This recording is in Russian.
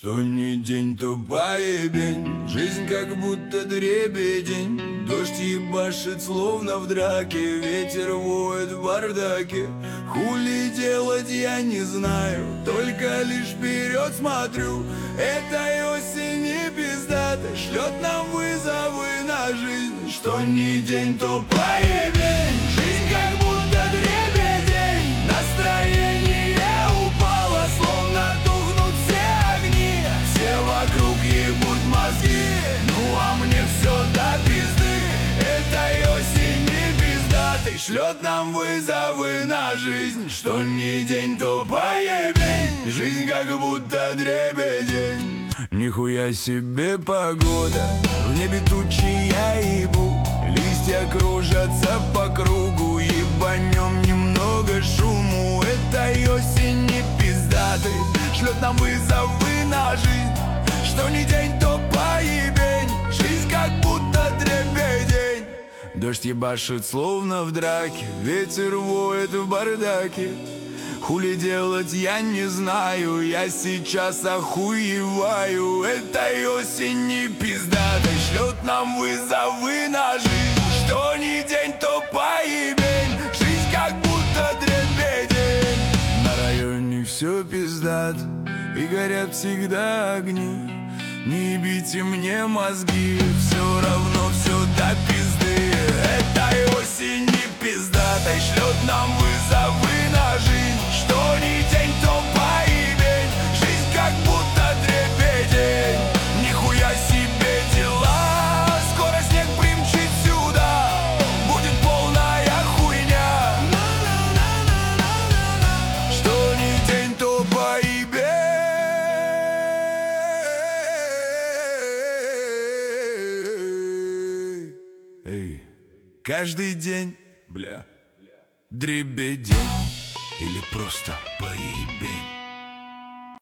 Что ни день, то поебень. Жизнь как будто дребедень. Дождь ебашит словно в драке. Ветер воет в бардаке. Хули делать я не знаю, только лишь вперед смотрю. Этой осени пиздата шлет нам вызовы на жизнь. Что ни день, то поебень. Жизнь как будто дребедень. Настроение упало, словно тухнут все огни. Все вокруг ебут мозги, ну а мне все до пизды. Этой осени пиздатой шлет нам вызовы на жизнь. Что ни день, то поебень. Жизнь как будто дребедень. Нихуя себе погода, в небе тучи я ебу. Листья кружатся по кругу, ебанем немного шуму. Этой осени пиздатой шлет нам вызовы на жизнь. Что ни день, то поебень. Жизнь как будто дребедень. Дождь ебашит словно в драке. Ветер воет в бардаке. Хули делать я не знаю, я сейчас охуеваю. Этой осени пиздатой шлет нам вызовы на жизнь. Что ни день, то поебень. Жизнь как будто дребедень. На районе все пиздат и горят всегда огни. Не ебите мне мозги, все равно все до пизды. Этой осени пиздатой шлет нам вызовы на жизнь. Что ни день, то поебень. Жизнь как будто дребедень. Нихуя себе дела. Скоро снег примчит сюда. Будет полная хуйня. Что ни день, то поебень. Эй, каждый день, бля, дребедень. Или просто поебень.